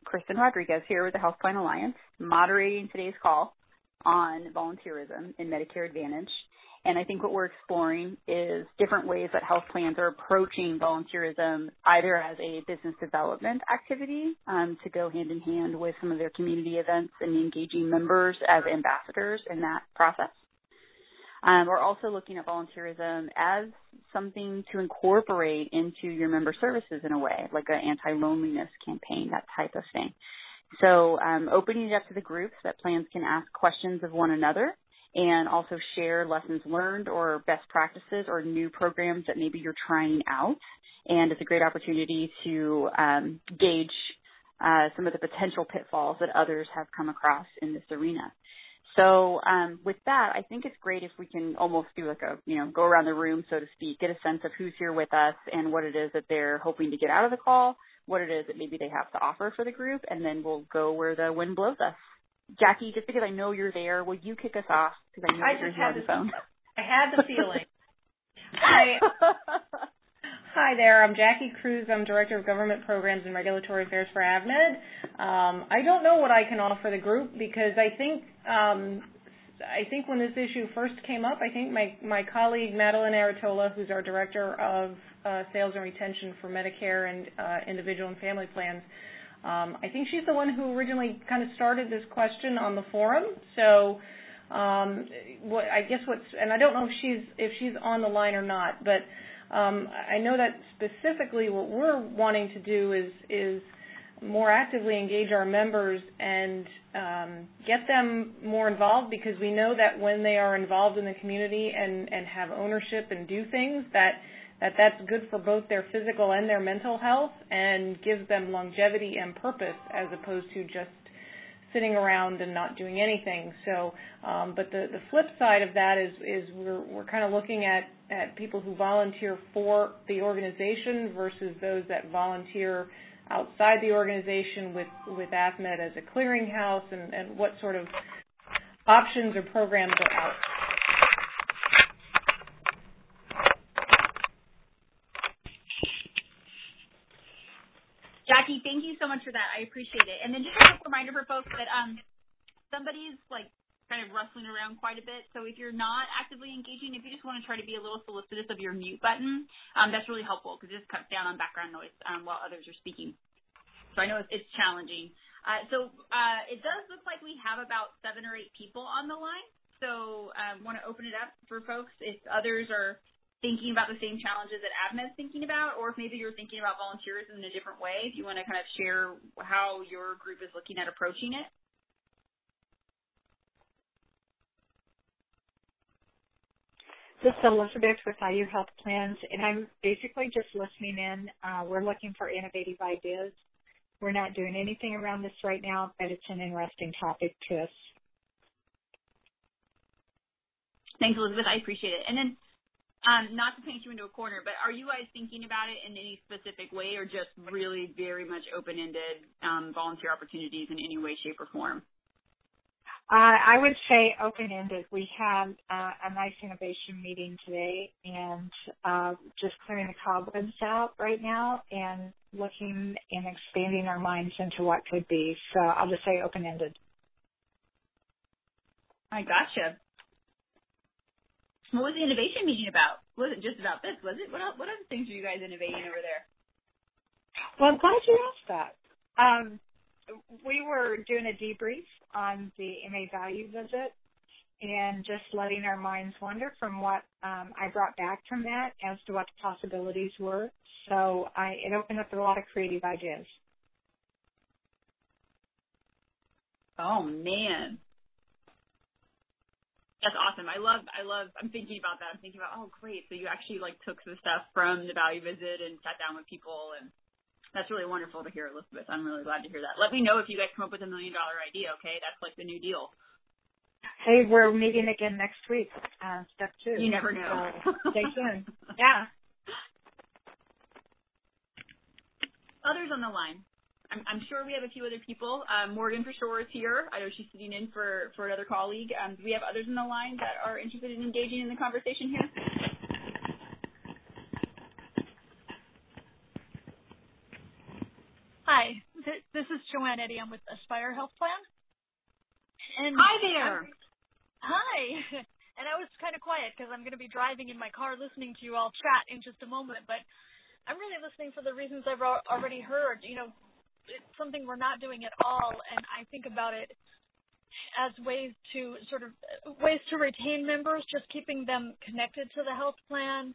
Kristen Rodriguez here with the Health Plan Alliance, moderating today's call on volunteerism in Medicare Advantage. And I think what we're exploring is different ways that health plans are approaching volunteerism, either as a business development activity to go hand in hand with some of their community events and engaging members as ambassadors in that process. We're also looking at volunteerism as something to incorporate into your member services in a way, like an anti-loneliness campaign, that type of thing. So opening it up to the groups that plans can ask questions of one another and also share lessons learned or best practices or new programs that maybe you're trying out. And it's a great opportunity to gauge some of the potential pitfalls that others have come across in this arena. So with that, I think it's great if we can almost do like a, go around the room, so to speak, get a sense of who's here with us and what it is that they're hoping to get out of the call, what it is that maybe they have to offer for the group, and then we'll go where the wind blows us. Jackie, just because I know you're there, will you kick us off? Because I know you're here on the phone. I had the feeling. Hi there. I'm Jackie Cruz. I'm Director of Government Programs and Regulatory Affairs for AvMed. I don't know what I can offer the group because I think when this issue first came up, I think my colleague Madeline Aratola, who's our Director of Sales and Retention for Medicare and Individual and Family Plans, I think she's the one who originally kind of started this question on the forum. So and I don't know if she's on the line or not, but I know that specifically what we're wanting to do is more actively engage our members and get them more involved, because we know that when they are involved in the community and have ownership and do things, that's good for both their physical and their mental health and gives them longevity and purpose as opposed to just sitting around and not doing anything. So, but the flip side of that is we're kind of looking at people who volunteer for the organization versus those that volunteer outside the organization with AvMed as a clearinghouse, and what sort of options or programs are out. Jackie, thank you so much for that. I appreciate it. And then just a quick reminder for folks that somebody's kind of rustling around quite a bit. So if you're not actively engaging, if you just want to try to be a little solicitous of your mute button, that's really helpful because it just cuts down on background noise while others are speaking. So I know it's challenging. So it does look like we have about 7 or 8 people on the line. So I want to open it up for folks if others are thinking about the same challenges that AvMed's thinking about, or if maybe you're thinking about volunteerism in a different way, if you want to kind of share how your group is looking at approaching it. This is Elizabeth with IU Health Plans, and I'm basically just listening in. We're looking for innovative ideas. We're not doing anything around this right now, but it's an interesting topic to us. Thanks, Elizabeth. I appreciate it. And then not to paint you into a corner, but are you guys thinking about it in any specific way, or just really very much open-ended volunteer opportunities in any way, shape, or form? I would say open-ended. We had a nice innovation meeting today, and just clearing the cobwebs out right now and looking and expanding our minds into what could be. So I'll just say open-ended. I gotcha. What was the innovation meeting about? Was it just about this? Was it? What other things are you guys innovating over there? Well, I'm glad you asked that. We were doing a debrief on the MA value visit and just letting our minds wander from what I brought back from that as to what the possibilities were. So it opened up a lot of creative ideas. Oh, man. That's awesome. I'm thinking about that. I'm thinking about, oh, great. So you actually took some stuff from the value visit and sat down with people, and that's really wonderful to hear, Elizabeth. I'm really glad to hear that. Let me know if you guys come up with $1 million idea, okay? That's the new deal. Hey, we're meeting again next week, step 2. You never know. So stay tuned. Yeah. Others on the line. I'm sure we have a few other people. Morgan for sure is here. I know she's sitting in for another colleague. Do we have others on the line that are interested in engaging in the conversation here? Hi, this This is Joanne Eddy. I'm with Aspire Health Plan. And hi there. Hi. And I was kind of quiet because I'm going to be driving in my car listening to you all chat in just a moment. But I'm really listening for the reasons I've already heard. You know, it's something we're not doing at all. And I think about it as ways to retain members, just keeping them connected to the health plan,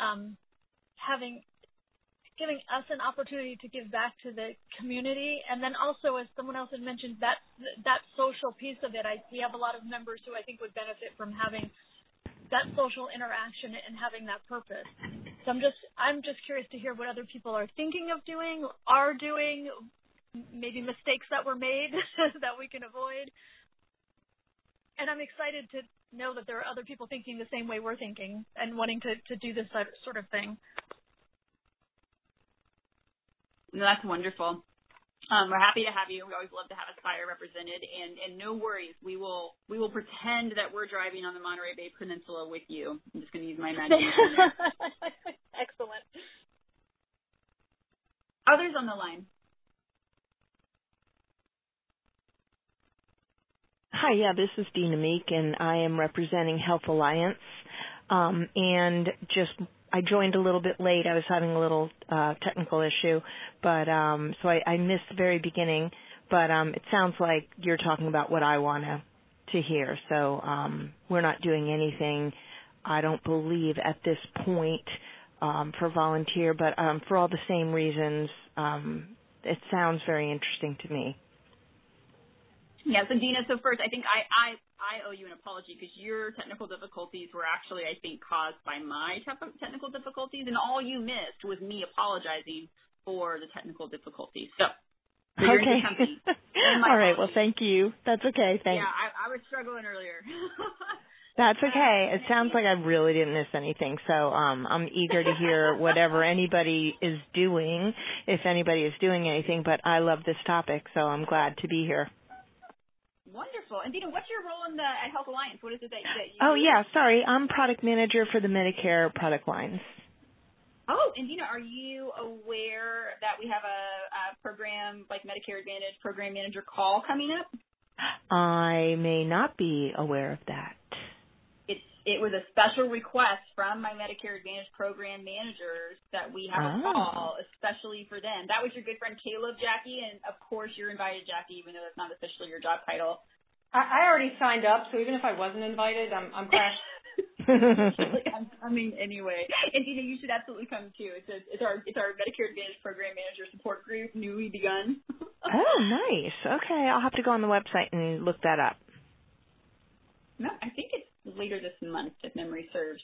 giving us an opportunity to give back to the community, and then also, as someone else had mentioned, that social piece of it. We have a lot of members who I think would benefit from having that social interaction and having that purpose. So I'm just curious to hear what other people are thinking of doing, are doing, maybe mistakes that were made that we can avoid. And I'm excited to know that there are other people thinking the same way we're thinking and wanting to do this sort of thing. That's wonderful. We're happy to have you. We always love to have Aspire represented, and no worries. We will pretend that we're driving on the Monterey Bay Peninsula with you. I'm just going to use my imagination. Excellent. Others on the line. Hi, this is Dina Meek, and I am representing Health Alliance. And I joined a little bit late. I was having a little technical issue, but so I missed the very beginning. But it sounds like you're talking about what I want to hear. So we're not doing anything, I don't believe, at this point for volunteer, but for all the same reasons, it sounds very interesting to me. Yeah, so Dina, first, I think I owe you an apology because your technical difficulties were actually, I think, caused by my technical difficulties, and all you missed was me apologizing for the technical difficulties. So you're in good company. All right, well, thank you. That's okay, thanks. Yeah, I was struggling earlier. That's okay. It sounds like I really didn't miss anything, so I'm eager to hear whatever anybody is doing, if anybody is doing anything, but I love this topic, so I'm glad to be here. Wonderful. And Dina, what's your role at Health Alliance? What is it that you do? Yeah, sorry. I'm product manager for the Medicare product lines. Oh, and Dina, are you aware that we have a program like Medicare Advantage program manager call coming up? I may not be aware of that. It was a special request from my Medicare Advantage program managers that we have a call, especially for them. That was your good friend Caleb, Jackie, and of course you're invited, Jackie, even though that's not officially your job title. I already signed up, so even if I wasn't invited, I'm crashed. I mean, anyway. And Dina, you should absolutely come too. It's our Medicare Advantage program manager support group, newly begun. Oh, nice. Okay, I'll have to go on the website and look that up. No, I think it's later this month, if memory serves.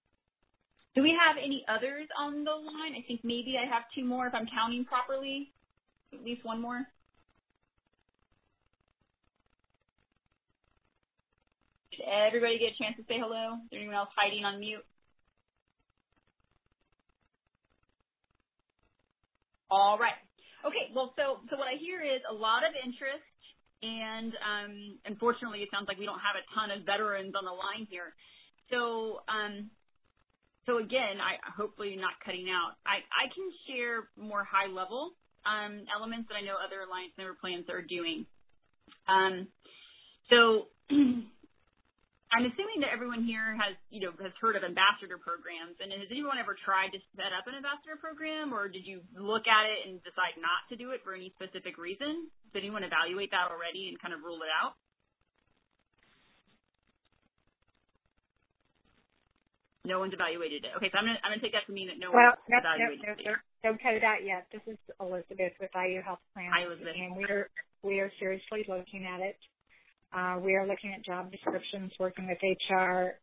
Do we have any others on the line? I think maybe I have two more if I'm counting properly. At least one more. Did everybody get a chance to say hello? Is there anyone else hiding on mute? All right. Okay, well, so what I hear is a lot of interest. And unfortunately, it sounds like we don't have a ton of veterans on the line here. So again, I hopefully not cutting out. I can share more high-level elements that I know other Alliance member plans are doing. So I'm assuming that everyone here has heard of ambassador programs. And has anyone ever tried to set up an ambassador program, or did you look at it and decide not to do it for any specific reason? Did anyone evaluate that already and kind of rule it out? No one's evaluated it. Okay, so I'm gonna take that to mean that no one's evaluated it. Don't cut it out yet. This is Elizabeth with IU Health Plan. Hi, Elizabeth. And we are seriously looking at it. We are looking at job descriptions, working with HR.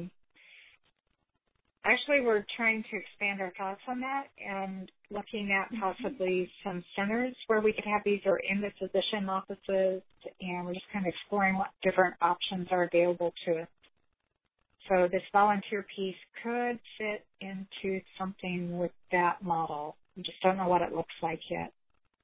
Actually, we're trying to expand our thoughts on that and looking at possibly some centers where we could have these, or in the physician offices, and we're just kind of exploring what different options are available to us. So this volunteer piece could fit into something with that model. We just don't know what it looks like yet.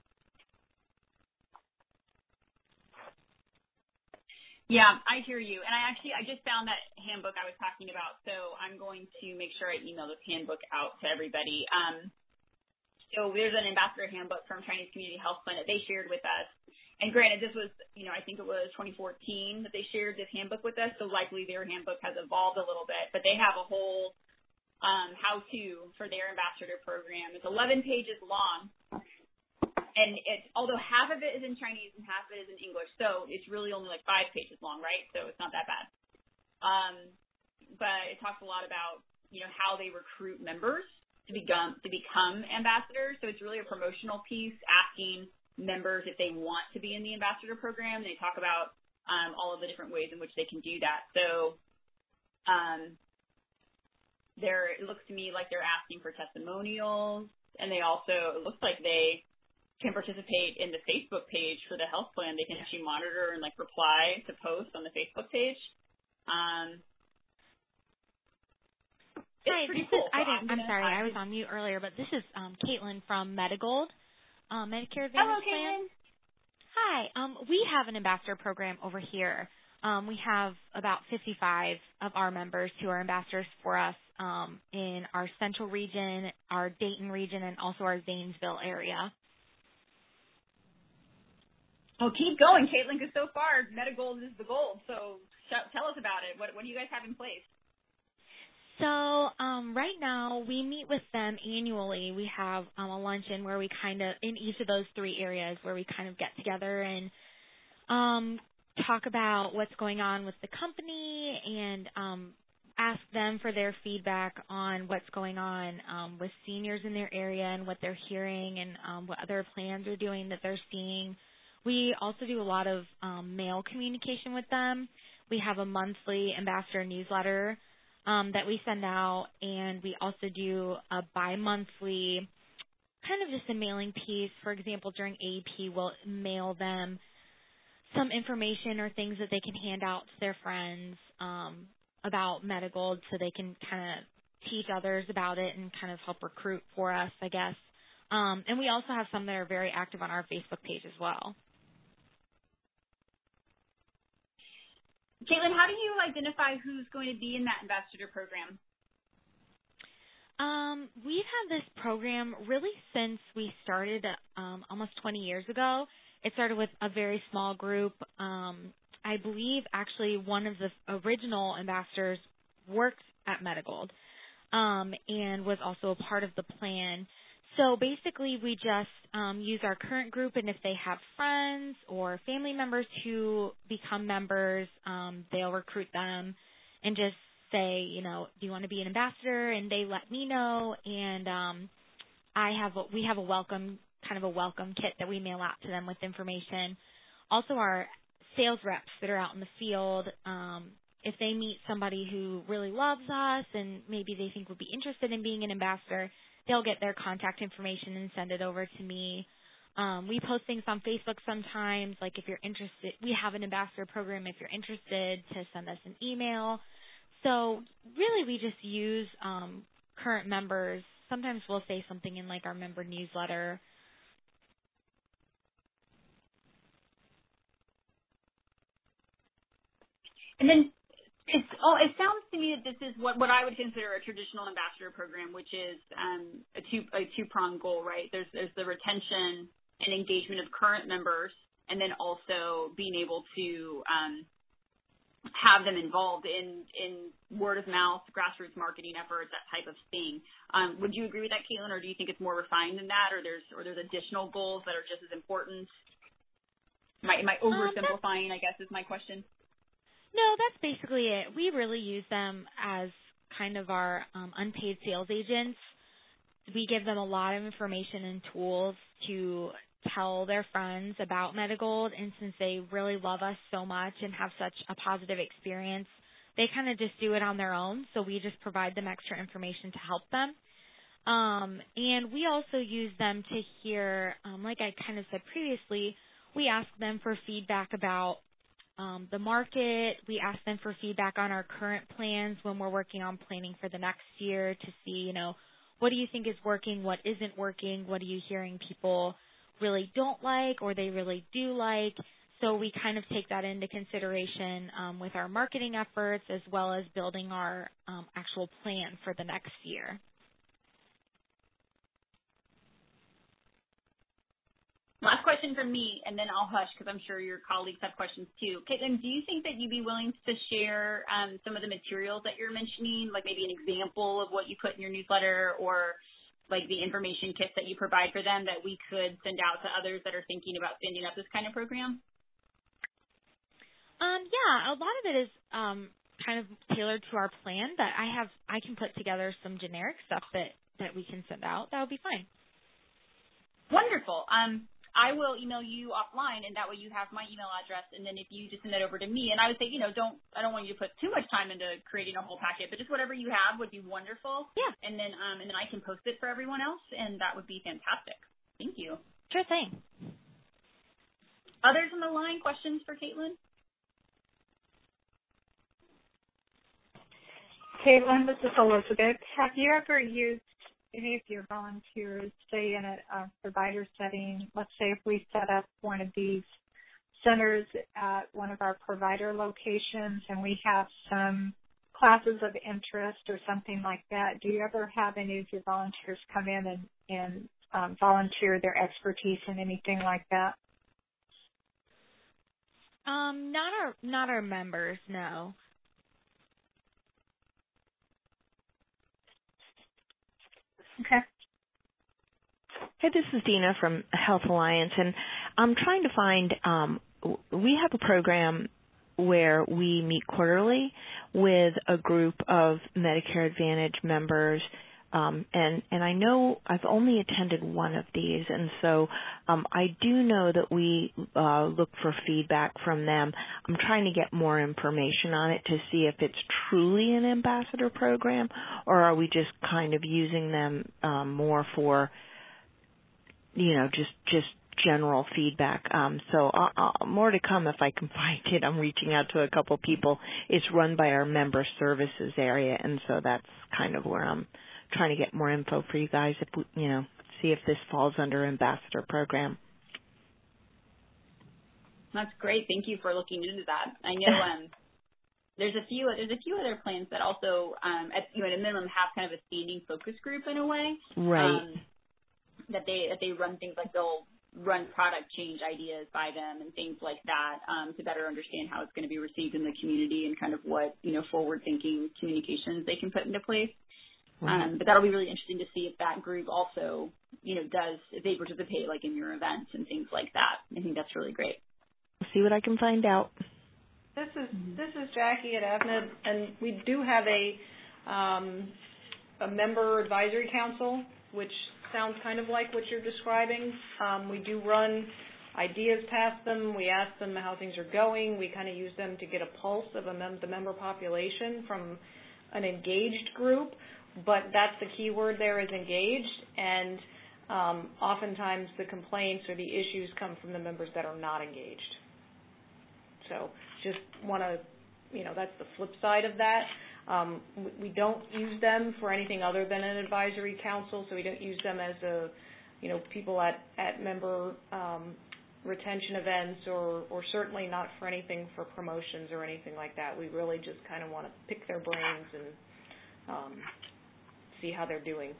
Yeah, I hear you. And I just found that handbook I was talking about, so I'm going to make sure I email this handbook out to everybody. So there's an ambassador handbook from Chinese Community Health Plan that they shared with us. And granted, this was, I think it was 2014 that they shared this handbook with us, so likely their handbook has evolved a little bit. But they have a whole how-to for their ambassador program. It's 11 pages long, and although half of it is in Chinese and half of it is in English, so it's really only like 5 pages long, right? So it's not that bad. But it talks a lot about, how they recruit members to become ambassadors. So it's really a promotional piece, asking members if they want to be in the ambassador program. They talk about all of the different ways in which they can do that. So it looks to me like they're asking for testimonials, and it looks like they can participate in the Facebook page for the health plan. They can actually monitor and reply to posts on the Facebook page. Hi, pretty cool. I'm sorry, I was on mute earlier, but this is Caitlin from Medigold. Medicare Advantage Hello, plan. Caitlin. Hi. We have an ambassador program over here. We have about 55 of our members who are ambassadors for us in our central region, our Dayton region, and also our Zanesville area. Oh, keep going, Caitlin, because so far Medigold is the gold. So tell us about it. What do you guys have in place? So right now we meet with them annually. We have a luncheon where we in each of those 3 areas where we kind of get together and talk about what's going on with the company and ask them for their feedback on what's going on with seniors in their area and what they're hearing and what other plans are doing that they're seeing. We also do a lot of mail communication with them. We have a monthly ambassador newsletter that we send out, and we also do a bi-monthly kind of just a mailing piece. For example, during AEP, we'll mail them some information or things that they can hand out to their friends about Medigold so they can kind of teach others about it and kind of help recruit for us, I guess. And we also have some that are very active on our Facebook page as well. Caitlin, how do you identify who's going to be in that ambassador program? We've had this program really since we started almost 20 years ago. It started with a very small group. I believe actually one of the original ambassadors worked at Medigold and was also a part of the plan. So basically we just use our current group, and if they have friends or family members who become members, they'll recruit them and just say, do you want to be an ambassador? And they let me know, and we have a welcome kit that we mail out to them with information. Also, our sales reps that are out in the field, if they meet somebody who really loves us and maybe they think would be interested in being an ambassador, they'll get their contact information and send it over to me. We post things on Facebook sometimes, like if you're interested, we have an ambassador program if you're interested to send us an email. So really we just use current members. Sometimes we'll say something in our member newsletter. And then it sounds to me that this is what I would consider a traditional ambassador program, which is a two-pronged goal, right? There's the retention and engagement of current members, and then also being able to have them involved in word of mouth, grassroots marketing efforts, that type of thing. Would you agree with that, Caitlin, or do you think it's more refined than that, or there's additional goals that are just as important? Am I oversimplifying, I guess, is my question? No, that's basically it. We really use them as kind of our unpaid sales agents. We give them a lot of information and tools to tell their friends about Medigold, and since they really love us so much and have such a positive experience, they kind of just do it on their own, so we just provide them extra information to help them. And we also use them to hear, like I kind of said previously, we ask them for feedback about the market. We ask them for feedback on our current plans when we're working on planning for the next year to see, what do you think is working, what isn't working, what are you hearing people really don't like or they really do like. So we kind of take that into consideration with our marketing efforts as well as building our actual plan for the next year. Last question from me, and then I'll hush because I'm sure your colleagues have questions too. Caitlin, do you think that you'd be willing to share some of the materials that you're mentioning, like maybe an example of what you put in your newsletter or like the information kits that you provide for them that we could send out to others that are thinking about standing up this kind of program? Yeah, a lot of it is kind of tailored to our plan, but I can put together some generic stuff that we can send out. That would be fine. Wonderful. I will email you offline, and that way you have my email address. And then if you just send that over to me, and I would say, I don't want you to put too much time into creating a whole packet, but just whatever you have would be wonderful. Yeah. And then I can post it for everyone else, and that would be fantastic. Thank you. Sure thing. Others on the line, questions for Caitlin? Caitlin, this is Elizabeth. Have you ever used any of your volunteers, say in a provider setting, let's say if we set up one of these centers at one of our provider locations and we have some classes of interest or something like that, do you ever have any of your volunteers come in and volunteer their expertise in anything like that? Not our members, no. Okay. Hey, this is Dina from Health Alliance, and I'm trying to find, we have a program where we meet quarterly with a group of Medicare Advantage members, and I know I've only attended one of these, and so I do know that we look for feedback from them. I'm trying to get more information on it to see if it's truly an ambassador program, or are we just kind of using them more for, just general feedback. So more to come if I can find it. I'm reaching out to a couple people. It's run by our member services area, and so that's kind of where I'm trying to get more info for you guys, if see if this falls under ambassador program. That's great. Thank you for looking into that. I know there's a few other plans that also at a minimum have kind of a standing focus group in a way. Right. That they run things like they'll run product change ideas by them and things like that to better understand how it's going to be received in the community and kind of what forward thinking communications they can put into place. But that'll be really interesting to see if that group also, if they participate like in your events and things like that. I think that's really great. I'll see what I can find out. This is Jackie at AVNED, and we do have a member advisory council, which sounds kind of like what you're describing. We do run ideas past them. We ask them how things are going. We kind of use them to get a pulse of the member population from an engaged group. But that's the key word there is engaged, and oftentimes the complaints or the issues come from the members that are not engaged. So just want to, that's the flip side of that. We don't use them for anything other than an advisory council, so we don't use them as people at member retention events or certainly not for anything for promotions or anything like that. We really just kind of want to pick their brains and see how they're doing.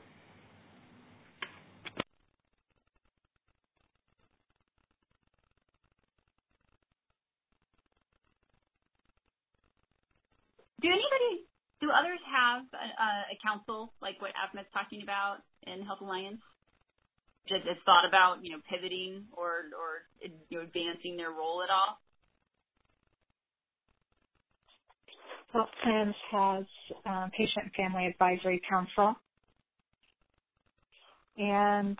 Do others have a council like what AVNED's talking about in Health Alliance? Just thought about pivoting or advancing their role at all? Health Plans has Patient and Family Advisory Council. And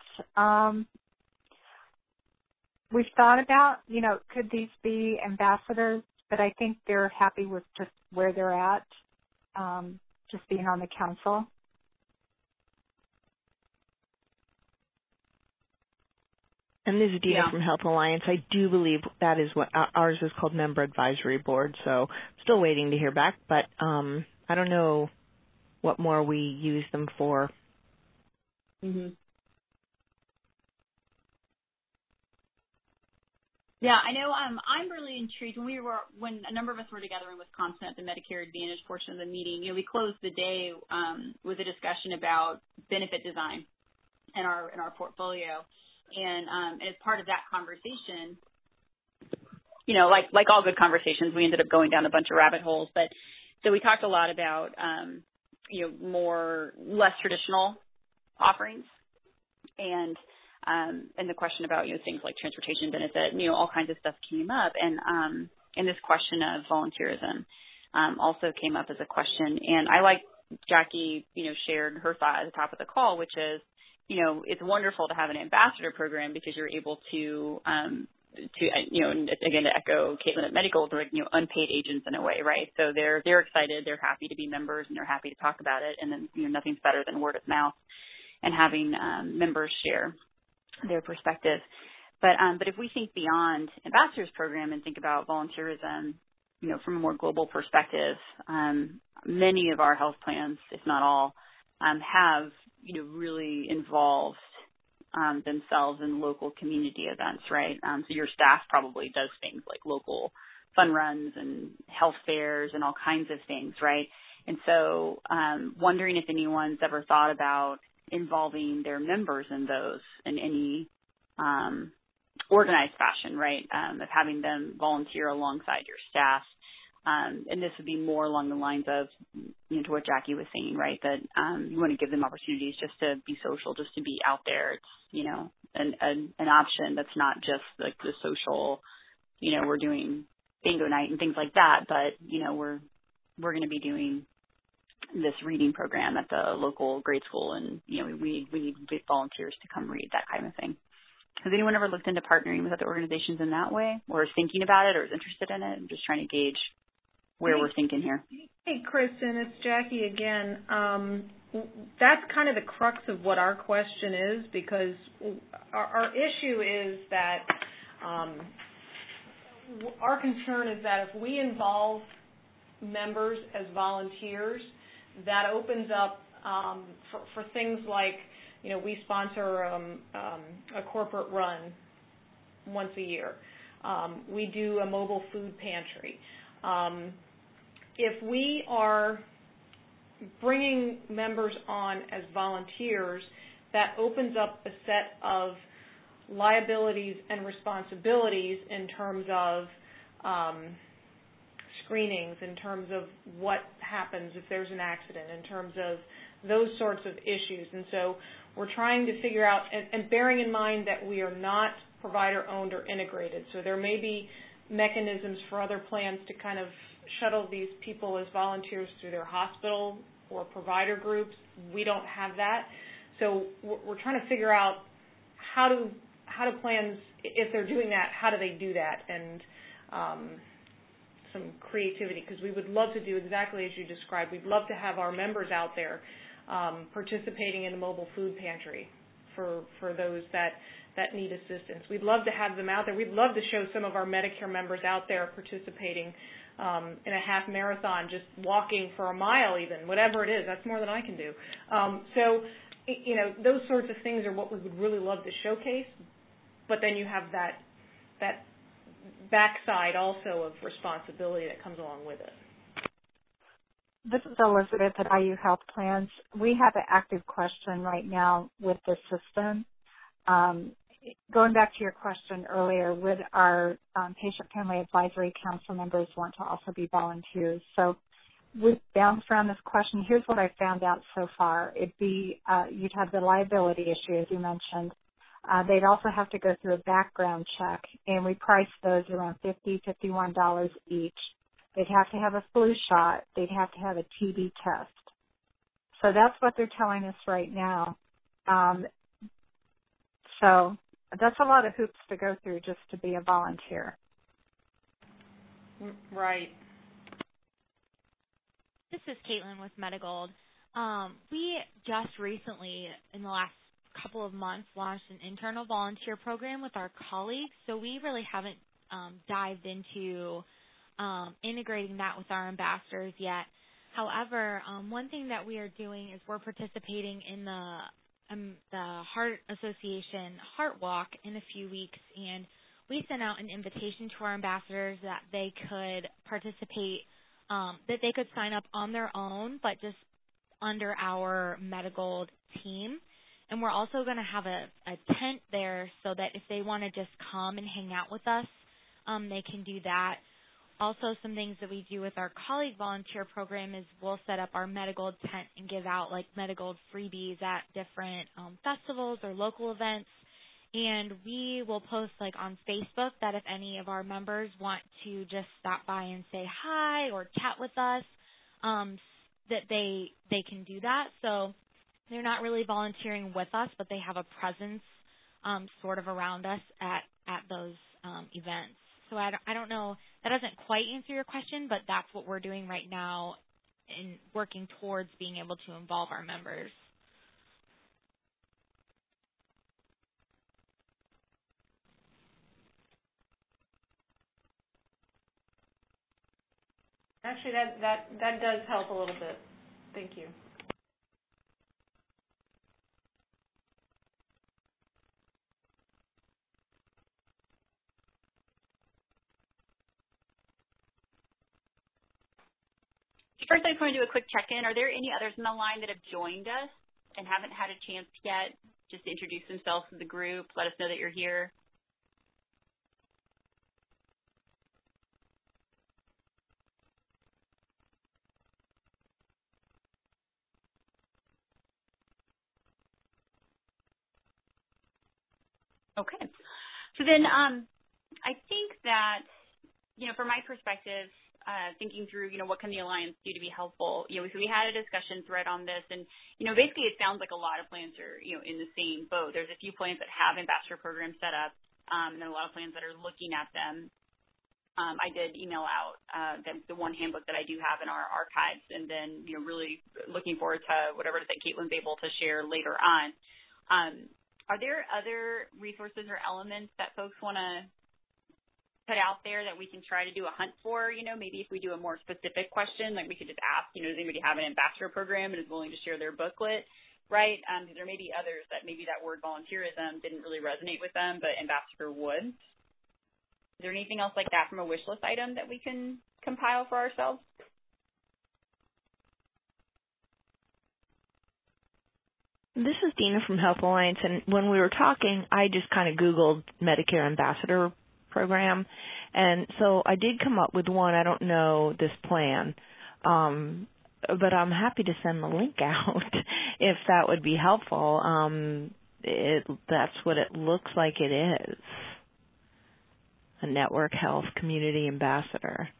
we've thought about, could these be ambassadors? But I think they're happy with just where they're at, just being on the council. And this is Dina from Health Alliance. I do believe that is what ours is called, Member Advisory Board. So still waiting to hear back, but I don't know what more we use them for. Mm-hmm. Yeah, I know. I'm really intrigued. When a number of us were together in Wisconsin at the Medicare Advantage portion of the meeting, we closed the day with a discussion about benefit design in our portfolio. And as part of that conversation, like all good conversations, we ended up going down a bunch of rabbit holes. But so we talked a lot about, less traditional offerings, and the question about, things like transportation benefit, all kinds of stuff came up. And this question of volunteerism also came up as a question. And I like Jackie, shared her thought at the top of the call, which is, it's wonderful to have an ambassador program because you're able to and again, to echo Caitlin at Medical, they're unpaid agents in a way, right? So they're excited, they're happy to be members, and they're happy to talk about it. And then, nothing's better than word of mouth and having members share their perspective. But if we think beyond ambassadors program and think about volunteerism, from a more global perspective, many of our health plans, if not all, have really involved themselves in local community events, right? So your staff probably does things like local fun runs and health fairs and all kinds of things, right? And so wondering if anyone's ever thought about involving their members in those in any organized fashion, right, of having them volunteer alongside your staff. And this would be more along the lines of, to what Jackie was saying, right, that you want to give them opportunities just to be social, just to be out there. It's, an option that's not just like the social, we're doing bingo night and things like that, but, we're going to be doing this reading program at the local grade school, and, we need volunteers to come read, that kind of thing. Has anyone ever looked into partnering with other organizations in that way, or is thinking about it, or is interested in it? I'm just trying to gauge where we're thinking here. Hey, Kristen, it's Jackie again. That's kind of the crux of what our question is, because our issue is that our concern is that if we involve members as volunteers, that opens up for things like, we sponsor a corporate run once a year. We do a mobile food pantry. If we are bringing members on as volunteers, that opens up a set of liabilities and responsibilities in terms of screenings, in terms of what happens if there's an accident, in terms of those sorts of issues. And so we're trying to figure out, and bearing in mind that we are not provider-owned or integrated, so there may be mechanisms for other plans to kind of shuttle these people as volunteers through their hospital or provider groups. We don't have that. So we're trying to figure out how do plans, if they're doing that, how do they do that, and some creativity, because we would love to do exactly as you described. We'd love to have our members out there participating in a mobile food pantry for those that need assistance. We'd love to have them out there. We'd love to show some of our Medicare members out there participating in a half marathon, just walking for a mile even, whatever it is. That's more than I can do. So, those sorts of things are what we would really love to showcase, but then you have that backside also of responsibility that comes along with it. This is Elizabeth at IU Health Plans. We have an active question right now with the system. Going back to your question earlier, would our Patient Family Advisory Council members want to also be volunteers? So we've bounced around this question. Here's what I found out so far. It'd be, you'd have the liability issue, as you mentioned. They'd also have to go through a background check, and we price those around $50, $51 each. They'd have to have a flu shot. They'd have to have a TB test. So that's what they're telling us right now. So that's a lot of hoops to go through just to be a volunteer. Right. This is Caitlin with Medigold. We just recently, in the last couple of months, launched an internal volunteer program with our colleagues, so we really haven't dived into integrating that with our ambassadors yet. However, one thing that we are doing is we're participating in the Heart Association Heart Walk in a few weeks, and we sent out an invitation to our ambassadors that they could participate, that they could sign up on their own, but just under our Medigold team. And we're also going to have a tent there so that if they want to just come and hang out with us, they can do that. Also, some things that we do with our colleague volunteer program is we'll set up our Metagold tent and give out like Metagold freebies at different festivals or local events. And we will post like on Facebook that if any of our members want to just stop by and say hi or chat with us, that they can do that. So they're not really volunteering with us, but they have a presence sort of around us at those events. So I don't know. That doesn't quite answer your question, but that's what we're doing right now in working towards being able to involve our members. Actually, that does help a little bit. Thank you. First, I just want to do a quick check-in. Are there any others in the line that have joined us and haven't had a chance yet just to introduce themselves to the group, let us know that you're here? Okay. So then I think that, from my perspective, thinking through, what can the Alliance do to be helpful? So we had a discussion thread on this, and, basically it sounds like a lot of plans are, in the same boat. There's a few plans that have ambassador programs set up, and then a lot of plans that are looking at them. I did email out the one handbook that I do have in our archives, and then, really looking forward to whatever it is that Caitlin's able to share later on. Are there other resources or elements that folks want to put out there that we can try to do a hunt for? Maybe if we do a more specific question, like we could just ask, does anybody have an ambassador program and is willing to share their booklet, right? Because there may be others that maybe that word volunteerism didn't really resonate with them, but ambassador would. Is there anything else like that from a wish list item that we can compile for ourselves? This is Dina from Health Alliance, and when we were talking, I just kind of Googled Medicare Ambassador Program, and so I did come up with one. I don't know this plan, but I'm happy to send the link out if that would be helpful. That's what it looks like it is, a Network Health Community Ambassador.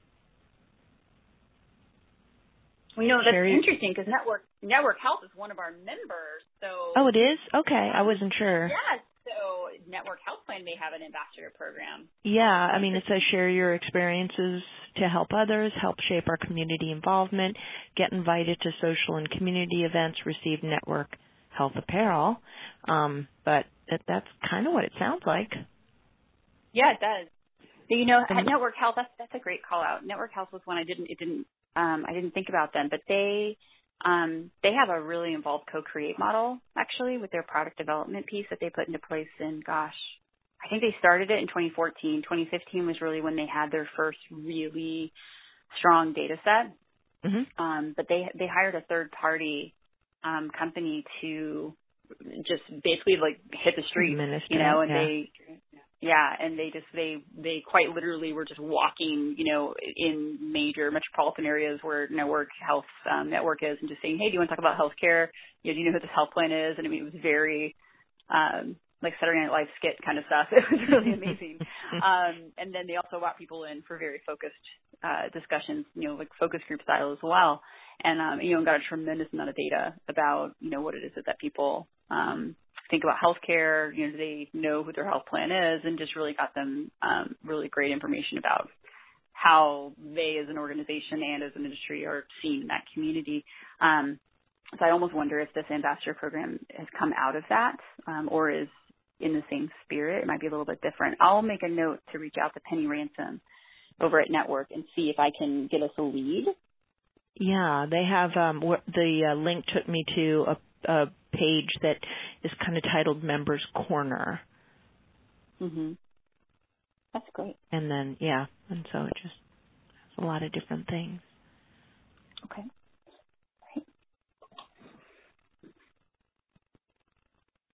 That's interesting because Network Health is one of our members. So. Oh, it is? Okay, I wasn't sure. Yes. So Network Health Plan may have an ambassador program. Yeah, it says share your experiences to help others, help shape our community involvement, get invited to social and community events, receive Network Health apparel. But that's kind of what it sounds like. Yeah, it does. So, at Network Health, that's a great call out. Network Health was one I didn't think about them, but they have a really involved co-create model, actually, with their product development piece that they put into place in, I think they started it in 2014. 2015 was really when they had their first really strong data set. Mm-hmm. But they hired a third-party company to just basically, hit the streets, and they quite literally were just walking, in major metropolitan areas where Network Health network is, and just saying, hey, do you want to talk about healthcare? Do you know who this health plan is? And it was very like Saturday Night Live skit kind of stuff. It was really amazing. And then they also brought people in for very focused discussions, like focus group style as well. And and got a tremendous amount of data about what it is that people think about healthcare. Do they know who their health plan is, and just really got them really great information about how they as an organization and as an industry are seen in that community. So I almost wonder if this ambassador program has come out of that or is in the same spirit. It might be a little bit different. I'll make a note to reach out to Penny Ransom over at Network and see if I can get us a lead. Yeah, they have the link took me to a page that is kind of titled Members Corner. Mhm. That's great. And then and so it just has a lot of different things. Okay.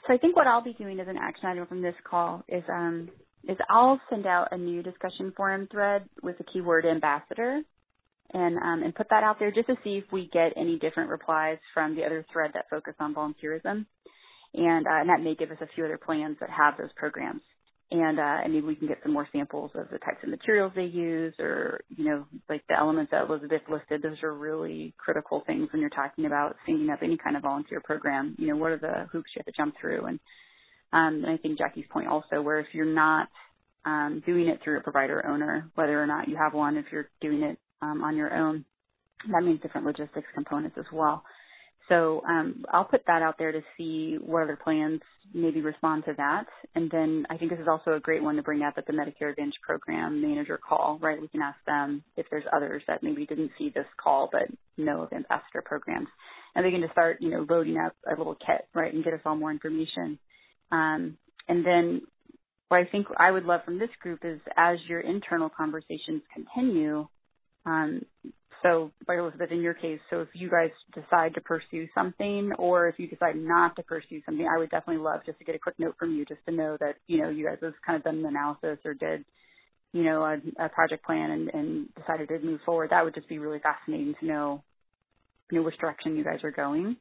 So I think what I'll be doing as an action item from this call is I'll send out a new discussion forum thread with the keyword ambassador and put that out there just to see if we get any different replies from the other thread that focus on volunteerism. And that may give us a few other plans that have those programs. And maybe we can get some more samples of the types of materials they use, or, like the elements that Elizabeth listed. Those are really critical things when you're talking about standing up any kind of volunteer program. What are the hoops you have to jump through? And I think Jackie's point also, where if you're not doing it through a provider owner, whether or not you have one, if you're doing it on your own, that means different logistics components as well. So I'll put that out there to see what other plans maybe respond to that. And then I think this is also a great one to bring up at the Medicare Advantage program manager call, right? We can ask them if there's others that maybe didn't see this call but know of ambassador programs. And they can just start, loading up a little kit, right, and get us all more information. And then what I think I would love from this group is, as your internal conversations continue, so, like Elizabeth, in your case, so if you guys decide to pursue something, or if you decide not to pursue something, I would definitely love just to get a quick note from you, just to know that, you guys have kind of done an analysis or did, a project plan and decided to move forward. That would just be really fascinating to know, which direction you guys are going.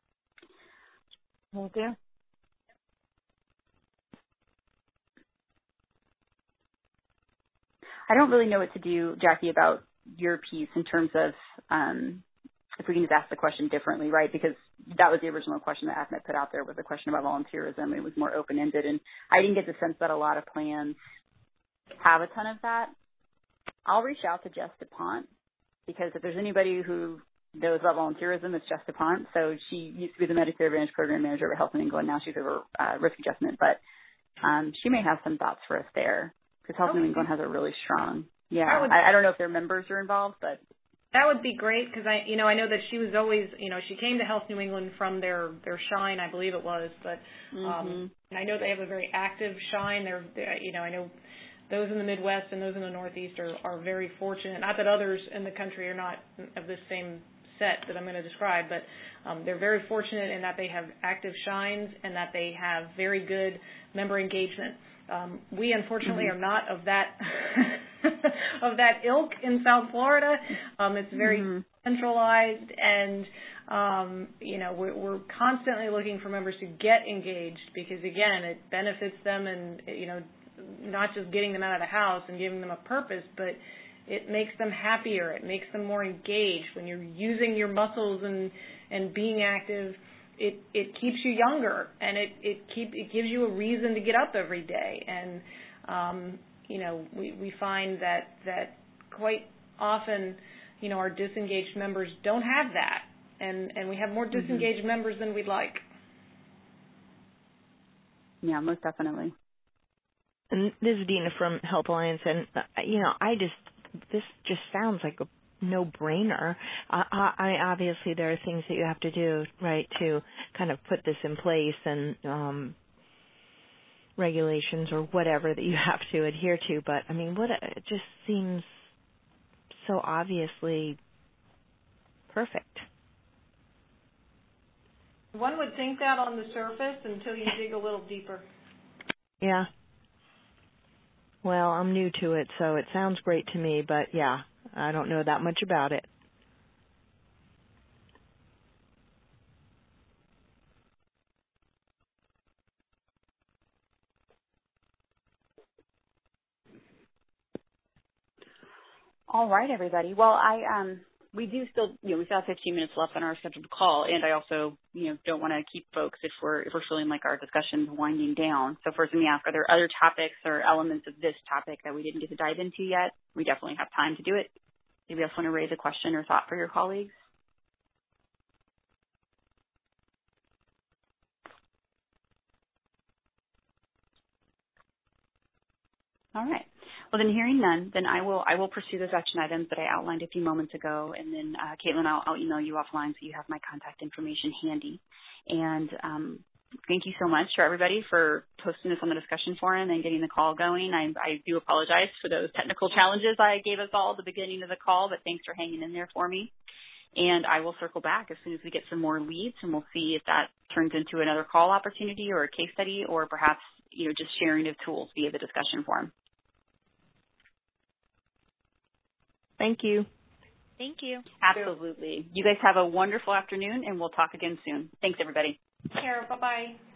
Will do. I don't really know what to do, Jackie, about your piece in terms of if we can just ask the question differently, right? Because that was the original question that AVNet put out there, was a question about volunteerism. It was more open-ended, and I didn't get the sense that a lot of plans have a ton of that. I'll reach out to Jess DuPont, because if there's anybody who knows about volunteerism, it's Jess DuPont. So she used to be the Medicare Advantage program manager over Health in England. Now she's over risk adjustment, but she may have some thoughts for us there, because Health in England has a really strong. Yeah, I don't know if their members are involved, but that would be great, because I know that she was always, she came to Health New England from their Shine, I believe it was, but and I know they have a very active Shine. They're I know those in the Midwest and those in the Northeast are very fortunate. Not that others in the country are not of this same set that I'm going to describe, but they're very fortunate in that they have active Shines and that they have very good member engagement. We unfortunately are not of that of that ilk in South Florida. It's very centralized, and we're constantly looking for members to get engaged, because again, it benefits them, and not just getting them out of the house and giving them a purpose, but it makes them happier. It makes them more engaged. When you're using your muscles and being active, it keeps you younger, and it gives you a reason to get up every day. And we find that quite often, our disengaged members don't have that, and we have more disengaged members than we'd like. Yeah, most definitely. And this is Dina from Health Alliance, and this just sounds like a no-brainer. Obviously, there are things that you have to do, right, to kind of put this in place, and regulations or whatever that you have to adhere to. But I mean, it just seems so obviously perfect. One would think that on the surface until you dig a little deeper. Yeah. Well, I'm new to it, so it sounds great to me, but yeah, I don't know that much about it. All right, everybody. Well, we do still, we still have 15 minutes left on our scheduled call, and I also, don't want to keep folks if we're feeling like our discussion's winding down. So first, let me ask: are there other topics or elements of this topic that we didn't get to dive into yet? We definitely have time to do it. Maybe else want to raise a question or thought for your colleagues? All right. Well, then, hearing none, then I will pursue those action items that I outlined a few moments ago, and then Caitlin, I'll email you offline so you have my contact information handy. And thank you so much for everybody for posting this on the discussion forum and getting the call going. I do apologize for those technical challenges I gave us all at the beginning of the call, but thanks for hanging in there for me. And I will circle back as soon as we get some more leads, and we'll see if that turns into another call opportunity or a case study, or perhaps, just sharing of tools via the discussion forum. Thank you. Thank you. Absolutely. You guys have a wonderful afternoon, and we'll talk again soon. Thanks, everybody. Take care. Bye-bye.